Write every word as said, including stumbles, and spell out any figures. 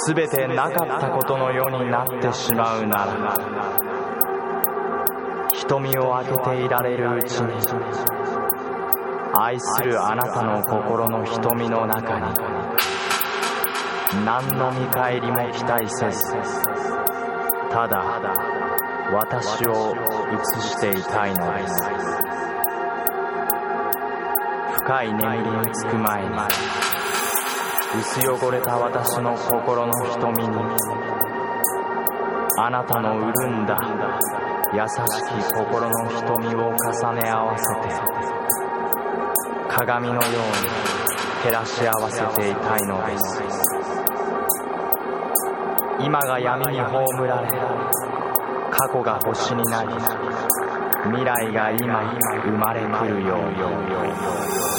すべてなかったことのようになってしまうなら、瞳を開けていられるうちに、愛するあなたの心の瞳の中に何の見返りも期待せず、ただ私を映していたいのです。深い眠りにつく前に、薄汚れた私の心の瞳に、あなたの潤んだ優しき心の瞳を重ね合わせて、鏡のように照らし合わせていたいのです。今が闇に葬られ、過去が星になり、未来が今生まれ来るように。